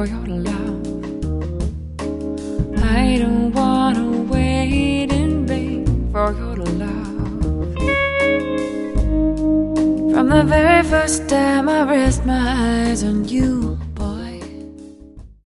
for your love. I don't wanna wait in vain for your love. From the very first time I rest my eyes on you,